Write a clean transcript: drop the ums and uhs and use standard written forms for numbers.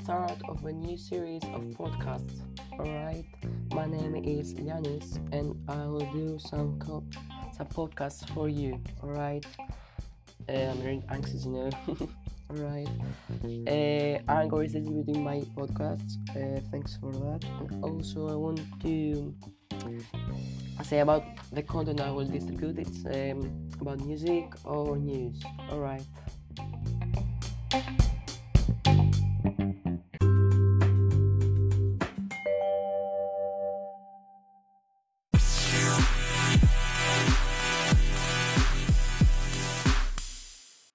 start of a new series of podcasts. Alright, my name is Yanis and I will do some podcasts for you. Alright, I'm very anxious, Alright, I'm going to be doing my podcast. Thanks for that. And also, I want to say about the content I will distribute. It's about music or news. Alright.